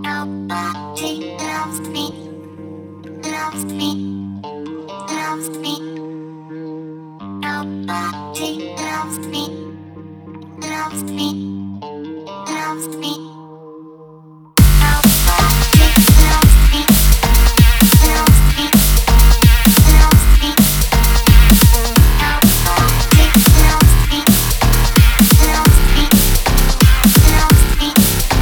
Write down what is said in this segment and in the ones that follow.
Nobody loves me, loves me, loves me. Nobody loves me, loves me, loves me. Nobody loves me, loves me, loves me. Nobody loves me, loves me, loves me.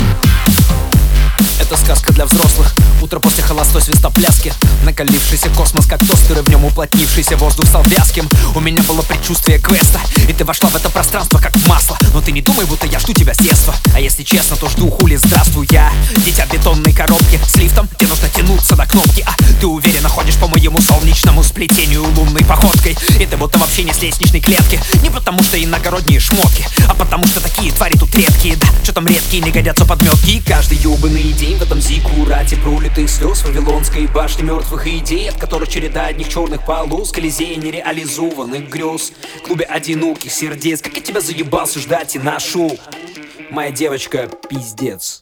Это сказка для взрослых. Утро после холостой свистопляски. Накалившийся космос, как тостеры, в нем уплотнившийся воздух стал вязким. У меня было предчувствие квеста, и ты вошла в это пространство как в масло. Но ты не думай, будто я жду тебя с детства. А если честно, то жду хули, здравствуй. Я дитя бетонной коробки с лифтом, где нужно тянуться до кнопки. А ты уверенно ходишь по моему солнечному сплетению лунной походкой. И ты будто вообще не с лестничной клетки. Не потому что иногородние шмотки, а потому что такие твари тут редкие. Да, что там редкие, не годятся подметки. И каждый ёбаный день в этом зиккурате пролитых слез Вавилонской башни мертвых идей, от которых череда одних черных полос, колизея нереализованных грез, клубе одиноких сердец. Как я тебя заебался ждать и нашел, моя девочка, пиздец.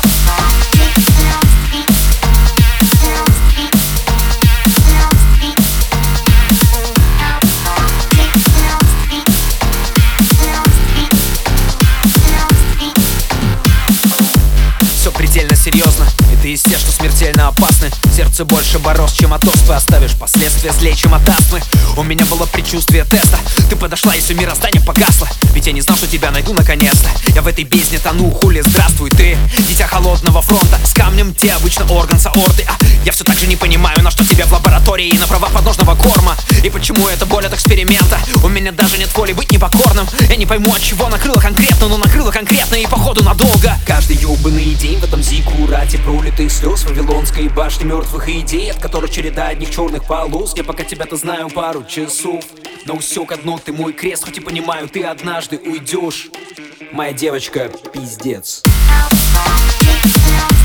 Все предельно серьезно, и ты из тех, что смертельно опасны. Сердце больше бороз, чем от оспы. Оставишь последствия злее, чем от астмы. У меня было предчувствие теста. Ты подошла, и все мироздание погасло. Ведь я не знал, что тебя найду наконец-то. Я в этой бездне тону, хули, здравствуй. Ты дитя холодного фронта, с камнем те обычно орган саорты. А я все так же не понимаю, на что тебе в лаборатории и на права подножного корма. И почему это боль от эксперимента? У меня даже нет воли быть непокорным. Я не пойму, от чего накрыло конкретно, но накрыло конкретно и походу надолго. Каждый ёбаный день в этом зиккурате пролитых слез Вавилонской башни мертвых идей, от которых череда одних черных полос. Я пока тебя-то знаю пару часов, но усек одно, ты мой крест. Хоть и понимаю, ты однажды уйдешь, моя девочка, пиздец. Nobody loves